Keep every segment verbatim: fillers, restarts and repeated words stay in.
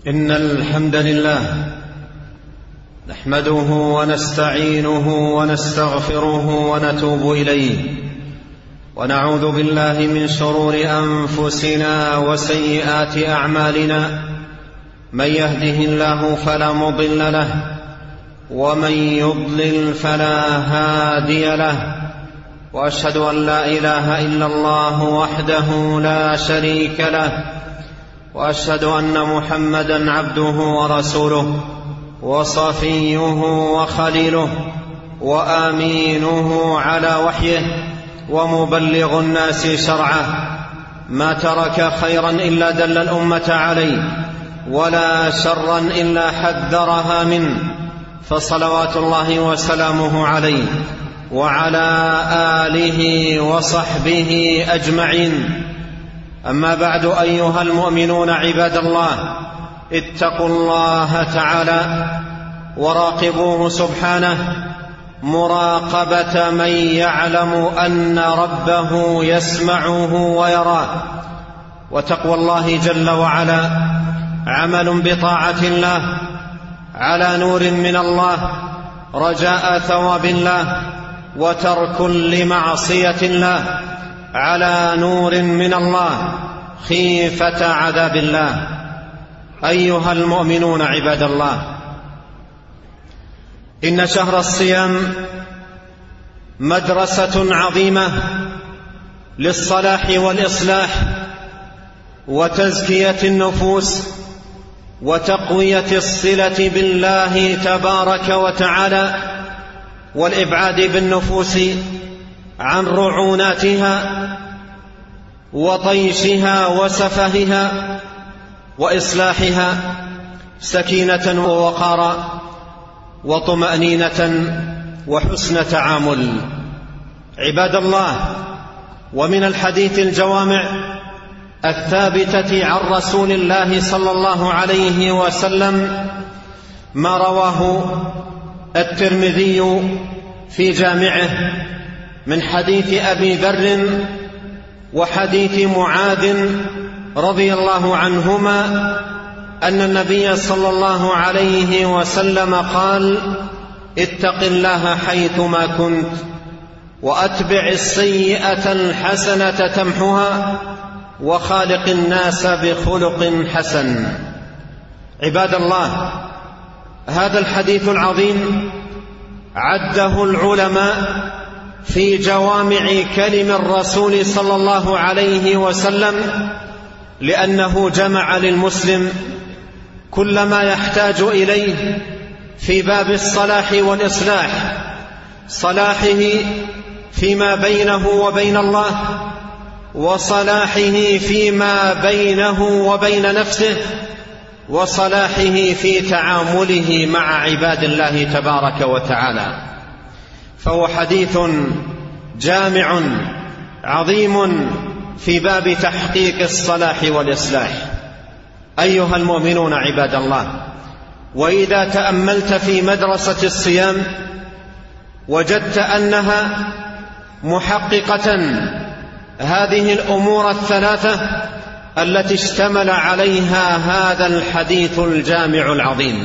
إن الحمد لله نحمده ونستعينه ونستغفره ونتوب إليه، ونعوذ بالله من شرور أنفسنا وسيئات أعمالنا. من يهده الله فلا مضل له، ومن يضلل فلا هادي له، وأشهد أن لا إله إلا الله وحده لا شريك له، وأشهد أن محمدًا عبده ورسوله وصفيه وخليله وآمينه على وحيه ومبلغ الناس شرعه. ما ترك خيرا إلا دل الأمة عليه، ولا شرا إلا حذرها منه، فصلوات الله وسلامه عليه وعلى آله وصحبه أجمعين. أما بعد، أيها المؤمنون عباد الله، اتقوا الله تعالى وراقبوه سبحانه مراقبة من يعلم أن ربه يسمعه ويراه. وتقوى الله جل وعلا عمل بطاعة الله على نور من الله رجاء ثواب الله، وترك لمعصية الله على نور من الله خيفة عذاب الله. أيها المؤمنون عباد الله، إن شهر الصيام مدرسة عظيمة للصلاح والإصلاح وتزكية النفوس وتقوية الصلة بالله تبارك وتعالى، والإبعاد بالنفوس عن رعوناتها وطيشها وسفهها، وإصلاحها سكينة ووقارا وطمأنينة وحسن تعامل. عباد الله، ومن الحديث الجوامع الثابتة عن رسول الله صلى الله عليه وسلم ما رواه الترمذي في جامعه من حديث أبي ذر وحديث معاذ رضي الله عنهما أن النبي صلى الله عليه وسلم قال: اتق الله حيثما كنت، وأتبع السيئة الحسنة تمحها، وخالق الناس بخلق حسن. عباد الله، هذا الحديث العظيم عده العلماء في جوامع كلم الرسول صلى الله عليه وسلم، لأنه جمع للمسلم كل ما يحتاج إليه في باب الصلاح والإصلاح، صلاحه فيما بينه وبين الله، وصلاحه فيما بينه وبين نفسه، وصلاحه في تعامله مع عباد الله تبارك وتعالى. فهو حديث جامع عظيم في باب تحقيق الصلاح والإصلاح. أيها المؤمنون عباد الله، وإذا تأملت في مدرسة الصيام وجدت أنها محققة هذه الأمور الثلاثة التي اشتمل عليها هذا الحديث الجامع العظيم.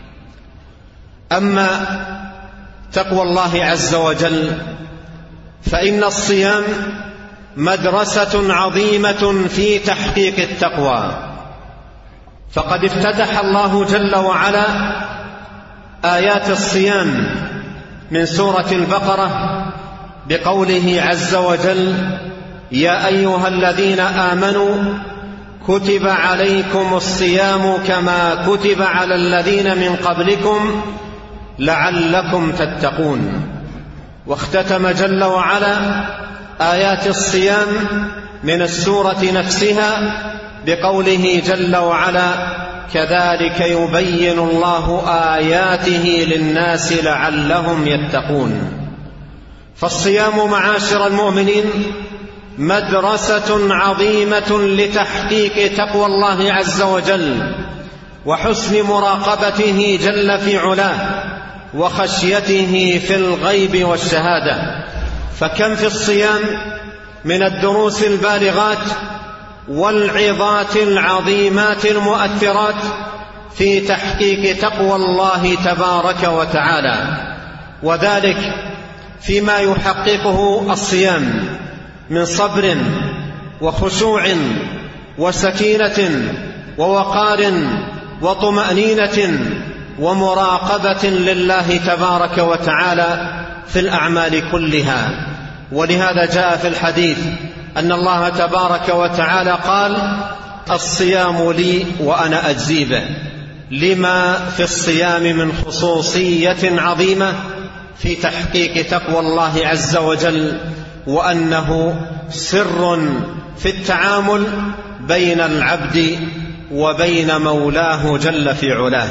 أما تقوى الله عز وجل فإن الصيام مدرسة عظيمة في تحقيق التقوى، فقد افتتح الله جل وعلا آيات الصيام من سورة البقرة بقوله عز وجل: يا أيها الذين آمنوا كتب عليكم الصيام كما كتب على الذين من قبلكم لعلكم تتقون. واختتم جل وعلا آيات الصيام من السورة نفسها بقوله جل وعلا: كذلك يبين الله آياته للناس لعلهم يتقون. فالصيام معاشر المؤمنين مدرسة عظيمة لتحقيق تقوى الله عز وجل وحسن مراقبته جل في علاه وخشيته في الغيب والشهادة. فكم في الصيام من الدروس البالغات والعظات العظيمات المؤثرات في تحقيق تقوى الله تبارك وتعالى، وذلك فيما يحققه الصيام من صبر وخشوع وسكينة ووقار وطمأنينة ومراقبة لله تبارك وتعالى في الأعمال كلها. ولهذا جاء في الحديث أن الله تبارك وتعالى قال: الصيام لي وأنا أجزي به، لما في الصيام من خصوصية عظيمة في تحقيق تقوى الله عز وجل، وأنه سر في التعامل بين العبد وبين مولاه جل في علاه.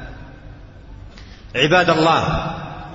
عباد الله،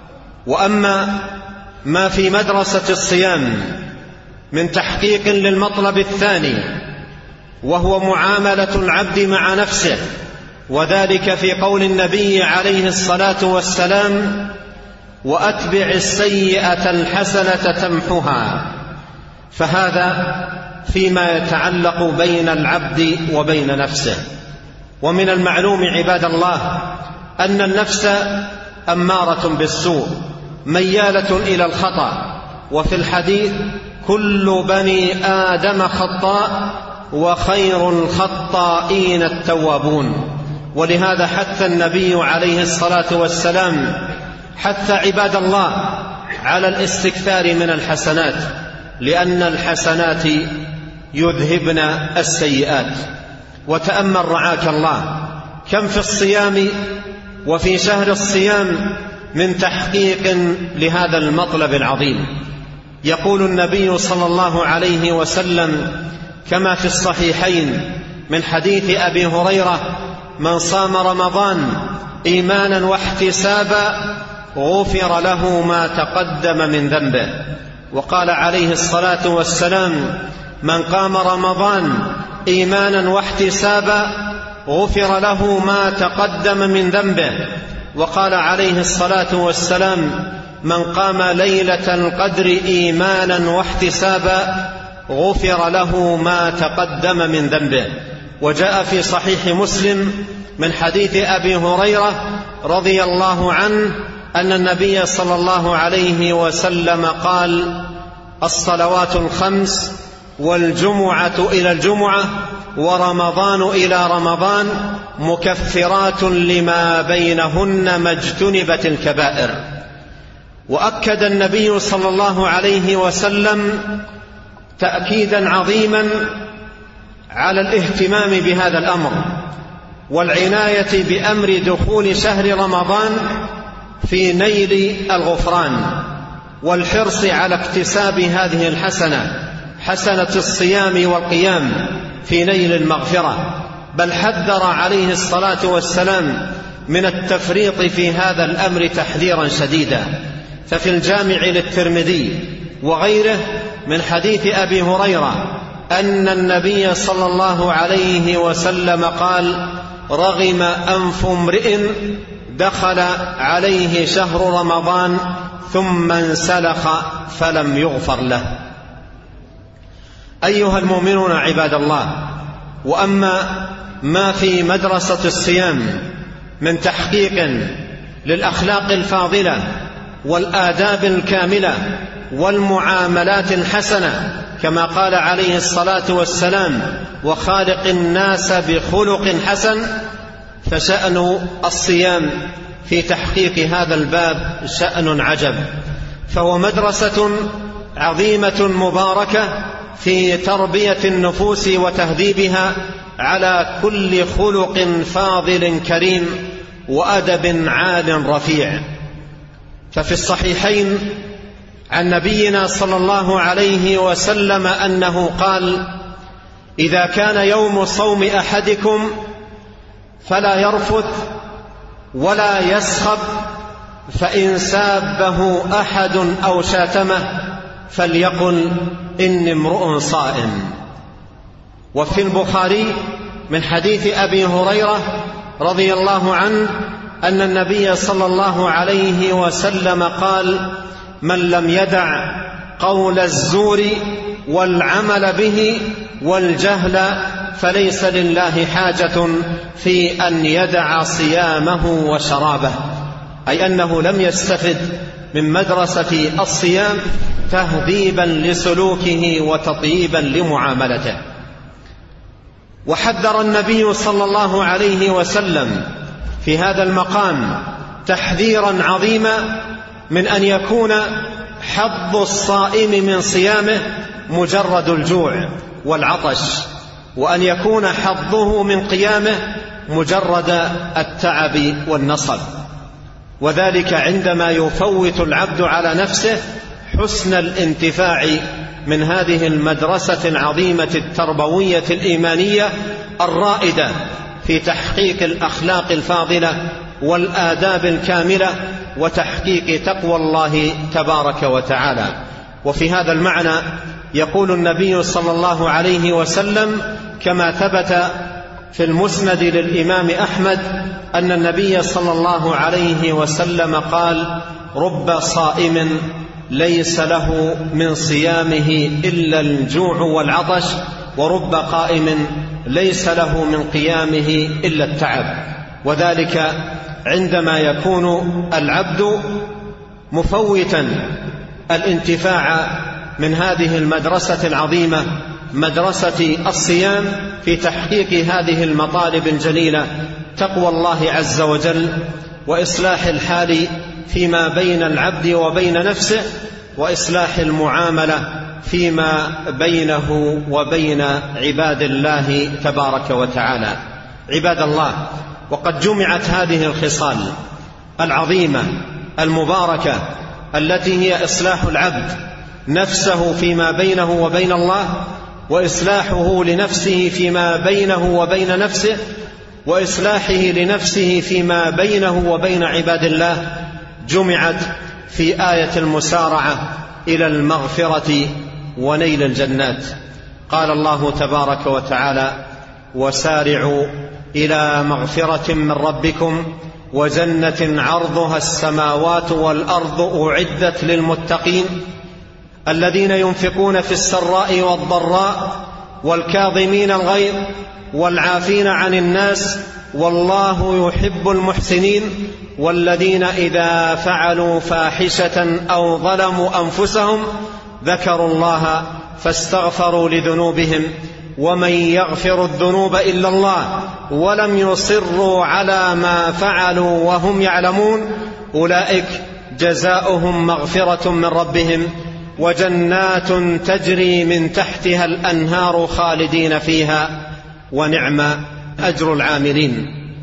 وأما ما في مدرسة الصيام من تحقيق للمطلب الثاني، وهو معاملة العبد مع نفسه، وذلك في قول النبي عليه الصلاة والسلام: وأتبع السيئة الحسنة تمحها. فهذا فيما يتعلق بين العبد وبين نفسه. ومن المعلوم عباد الله أن النفس أمارة بالسوء ميالة إلى الخطأ، وفي الحديث: كل بني آدم خطاء وخير الخطائين التوابون. ولهذا حث النبي عليه الصلاة والسلام حث عباد الله على الاستكثار من الحسنات، لأن الحسنات يذهبن السيئات. وتأمل رعاك الله كم في الصيام وفي شهر الصيام من تحقيق لهذا المطلب العظيم. يقول النبي صلى الله عليه وسلم كما في الصحيحين من حديث أبي هريرة: من صام رمضان إيمانا واحتسابا غفر له ما تقدم من ذنبه. وقال عليه الصلاة والسلام: من قام رمضان إيمانا واحتسابا غفر له ما تقدم من ذنبه. وقال عليه الصلاة والسلام: من قام ليلة القدر إيمانا واحتسابا غفر له ما تقدم من ذنبه. وجاء في صحيح مسلم من حديث أبي هريرة رضي الله عنه أن النبي صلى الله عليه وسلم قال: الصلوات الخمس والجمعة إلى الجمعة ورمضان إلى رمضان مكفرات لما بينهن ما اجتنبت الكبائر. وأكد النبي صلى الله عليه وسلم تأكيدا عظيما على الاهتمام بهذا الأمر والعناية بأمر دخول شهر رمضان في نيل الغفران، والحرص على اكتساب هذه الحسنة، حسنة الصيام والقيام، في نيل المغفرة. بل حذر عليه الصلاة والسلام من التفريط في هذا الأمر تحذيرا شديدا. ففي الجامع للترمذي وغيره من حديث أبي هريرة أن النبي صلى الله عليه وسلم قال: رغم أنف امرئ دخل عليه شهر رمضان ثم انسلخ فلم يغفر له. أيها المؤمنون عباد الله، وأما ما في مدرسة الصيام من تحقيق للأخلاق الفاضلة والآداب الكاملة والمعاملات الحسنة، كما قال عليه الصلاة والسلام: وخالق الناس بخلق حسن، فشأن الصيام في تحقيق هذا الباب شأن عجب. فهو مدرسة عظيمة مباركة في تربية النفوس وتهذيبها على كل خلق فاضل كريم وأدب عال رفيع. ففي الصحيحين عن نبينا صلى الله عليه وسلم أنه قال: إذا كان يوم صوم أحدكم فلا يرفث ولا يسخب، فإن سابه أحد أو شاتمه فليقل إني امرؤ صائم. وفي البخاري من حديث أبي هريرة رضي الله عنه أن النبي صلى الله عليه وسلم قال: من لم يدع قول الزور والعمل به والجهل فليس لله حاجة في أن يدع صيامه وشرابه، أي أنه لم يستفد من مدرسة الصيام تهذيبا لسلوكه وتطييبا لمعاملته. وحذر النبي صلى الله عليه وسلم في هذا المقام تحذيرا عظيما من أن يكون حظ الصائم من صيامه مجرد الجوع والعطش، وأن يكون حظه من قيامه مجرد التعب والنصب، وذلك عندما يفوت العبد على نفسه حسن الانتفاع من هذه المدرسة العظيمة التربوية الإيمانية الرائدة في تحقيق الأخلاق الفاضلة والآداب الكاملة وتحقيق تقوى الله تبارك وتعالى. وفي هذا المعنى يقول النبي صلى الله عليه وسلم كما ثبت في المسند للإمام أحمد أن النبي صلى الله عليه وسلم قال: رب صائم ليس له من صيامه إلا الجوع والعطش، ورب قائم ليس له من قيامه إلا التعب. وذلك عندما يكون العبد مفوتا الانتفاع من هذه المدرسة العظيمة مدرسة الصيام في تحقيق هذه المطالب الجليلة: تقوى الله عز وجل، وإصلاح الحال فيما بين العبد وبين نفسه، وإصلاح المعاملة فيما بينه وبين عباد الله تبارك وتعالى. عباد الله، وقد جمعت هذه الخصال العظيمة المباركة التي هي إصلاح العبد نفسه فيما بينه وبين الله، وإصلاحه لنفسه فيما بينه وبين نفسه، وإصلاحه لنفسه فيما بينه وبين عباد الله، جمعت في آية المسارعة إلى المغفرة ونيل الجنات. قال الله تبارك وتعالى: وسارعوا إلى مغفرة من ربكم وجنة عرضها السماوات والأرض أعدت للمتقين الذين ينفقون في السراء والضراء والكاظمين الغيظ والعافين عن الناس والله يحب المحسنين والذين إذا فعلوا فاحشة أو ظلموا أنفسهم ذكروا الله فاستغفروا لذنوبهم ومن يغفر الذنوب إلا الله ولم يصروا على ما فعلوا وهم يعلمون أولئك جزاؤهم مغفرة من ربهم وجنات تجري من تحتها الأنهار خالدين فيها ونعم أجر العاملين.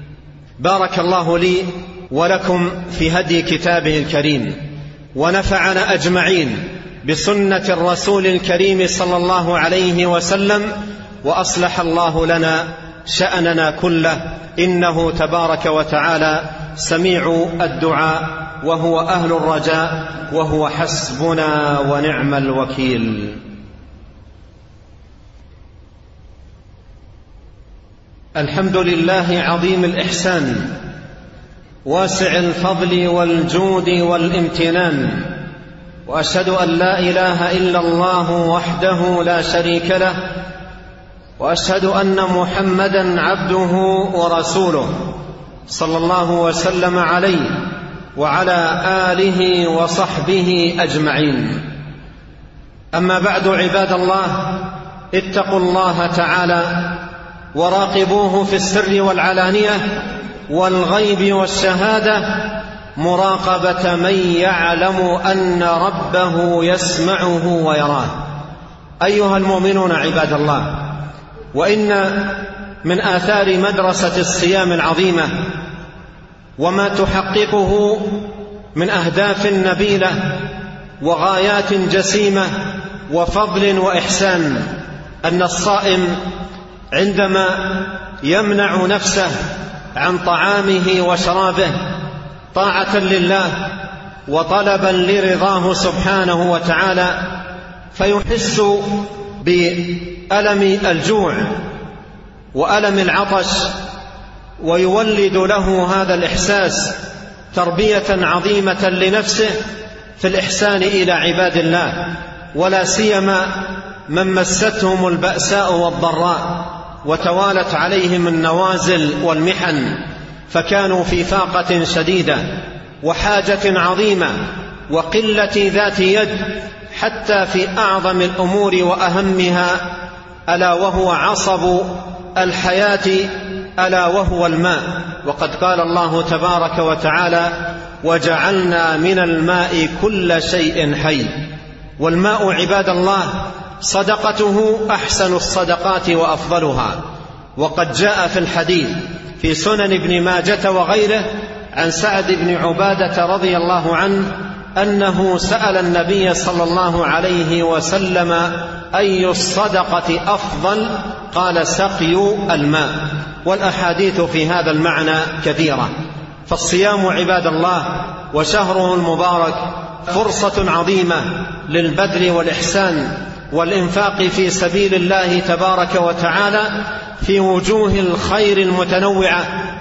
بارك الله لي ولكم في هدي كتابه الكريم، ونفعنا أجمعين بسنة الرسول الكريم صلى الله عليه وسلم، وأصلح الله لنا شأننا كله، إنه تبارك وتعالى سميع الدعاء وهو أهل الرجاء وهو حسبنا ونعم الوكيل. الحمد لله عظيم الإحسان واسع الفضل والجود والامتنان، وأشهد أن لا إله إلا الله وحده لا شريك له، وأشهد أن محمدا عبده ورسوله صلى الله وسلم عليه وعلى آله وصحبه أجمعين. أما بعد، عباد الله، اتقوا الله تعالى وراقبوه في السر والعلانية والغيب والشهادة مراقبة من يعلم أن ربه يسمعه ويراه. أيها المؤمنون عباد الله، وإن من آثار مدرسة الصيام العظيمة وما تحققه من أهداف نبيلة وغايات جسيمة وفضل وإحسان أن الصائم عندما يمنع نفسه عن طعامه وشرابه طاعة لله وطلبا لرضاه سبحانه وتعالى فيحس بألم الجوع وألم العطش، ويولد له هذا الإحساس تربية عظيمة لنفسه في الإحسان إلى عباد الله، ولا سيما من مستهم البأساء والضراء، وتوالت عليهم النوازل والمحن، فكانوا في فاقة شديدة وحاجة عظيمة وقلة ذات يد، حتى في أعظم الأمور وأهمها، ألا وهو عصب الحياة، ألا وهو الماء. وقد قال الله تبارك وتعالى: وجعلنا من الماء كل شيء حي. والماء عباد الله صدقته أحسن الصدقات وأفضلها. وقد جاء في الحديث في سنن ابن ماجة وغيره عن سعد بن عبادة رضي الله عنه أنه سأل النبي صلى الله عليه وسلم: أي الصدقة أفضل؟ قال: سقي الماء. والأحاديث في هذا المعنى كثيرة. فالصيام عباد الله وشهره المبارك فرصة عظيمة للبذل والإحسان والإنفاق في سبيل الله تبارك وتعالى في وجوه الخير المتنوعة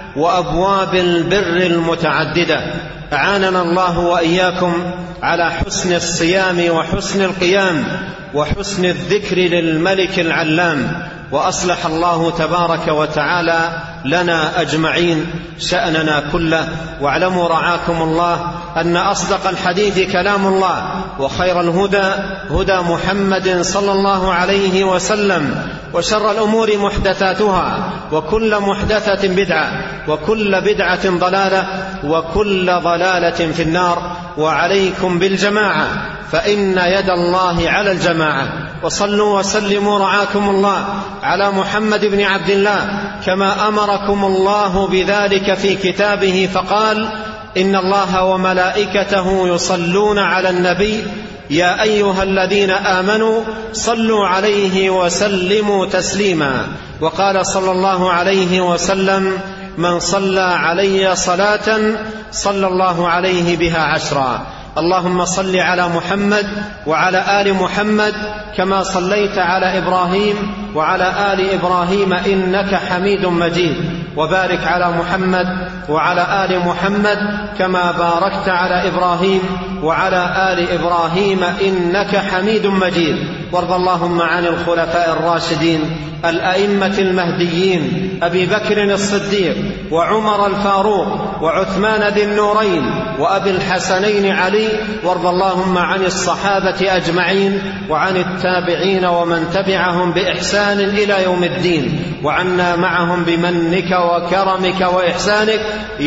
وأبواب البر المتعددة. أعاننا الله وإياكم على حسن الصيام وحسن القيام وحسن الذكر للملك العلام، وأصلح الله تبارك وتعالى لنا أجمعين شأننا كله. واعلموا رعاكم الله أن أصدق الحديث كلام الله، وخير الهدى هدى محمد صلى الله عليه وسلم، وشر الأمور محدثاتها، وكل محدثة بدعة، وكل بدعة ضلالة، وكل ضلالة في النار. وعليكم بالجماعة، فإن يد الله على الجماعة. وصلوا وسلموا رعاكم الله على محمد بن عبد الله كما أمركم الله بذلك في كتابه، فقال: إن الله وملائكته يصلون على النبي يا أيها الذين آمنوا صلوا عليه وسلموا تسليما. وقال صلى الله عليه وسلم: من صلى علي صلاة صلى الله عليه بها عشرا. اللهم صل على محمد وعلى آل محمد كما صليت على إبراهيم وعلى آل إبراهيم إنك حميد مجيد، وبارك على محمد وعلى آل محمد كما باركت على إبراهيم وعلى آل إبراهيم إنك حميد مجيد. وارض اللهم عن الخلفاء الراشدين الأئمة المهديين أبي بكر الصديق وعمر الفاروق وعثمان ذي النورين وأبي الحسنين علي. وارض اللهم عن الصحابة أجمعين وعن التابعين ومن تبعهم بإحسان إلى يوم الدين، وعنا معهم بمنك وكرمك وإحسانك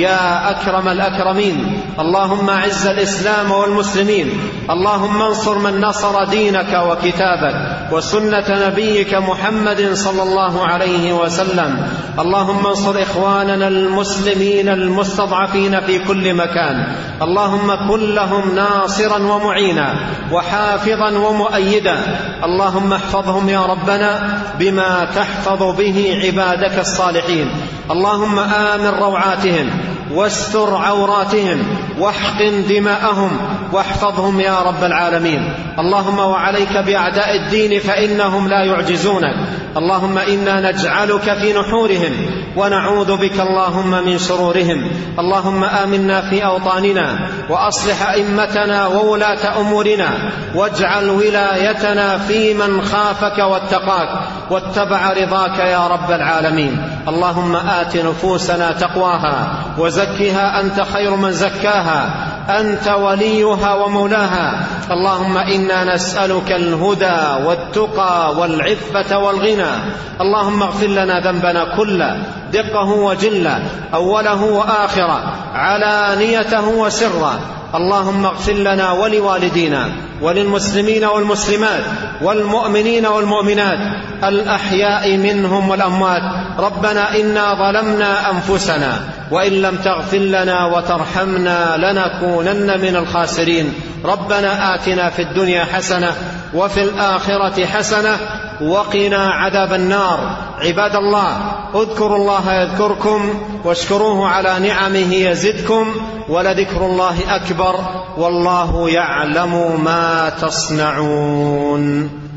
يا أكرم الأكرمين. اللهم أعز الإسلام والمسلمين، اللهم انصر من نصر دينك وكتابك وسنة نبيك محمد صلى الله عليه وسلم. اللهم انصر إخواننا المسلمين المستضعفين في كل مكان، اللهم كن لهم ناصرا ومعينا وحافظا ومؤيدا. اللهم احفظهم يا ربنا بما تحفظ به عبادك الصالحين. اللهم آمن روعاتهم واستر عوراتهم واحقن دماءهم واحفظهم يا رب العالمين. اللهم وعليك بأعداء الدين فإنهم لا يعجزونك. اللهم إنا نجعلك في نحورهم ونعوذ بك اللهم من شرورهم. اللهم آمنا في أوطاننا وأصلح أئمتنا وولاة أمورنا، واجعل ولايتنا في من خافك واتقاك واتبع رضاك يا رب العالمين. اللهم آت نفوسنا تقواها وزكها أنت خير من زكاها، أنت وليها ومولاها. اللهم إنا نسألك الهدى والتقى والعفة والغنى. اللهم اغفر لنا ذنبنا كله، دقه وجله، أوله وآخره، علانيته وسره. اللهم اغفر لنا ولوالدينا وللمسلمين والمسلمات والمؤمنين والمؤمنات الأحياء منهم والأموات. ربنا إنا ظلمنا أنفسنا وإن لم تغفر لنا وترحمنا لنكونن من الخاسرين. ربنا آتنا في الدنيا حسنة وفي الآخرة حسنة وقنا عذاب النار. عباد الله، اذكروا الله يذكركم واشكروه على نعمه يزدكم، ولذكر الله أكبر والله يعلم ما تصنعون.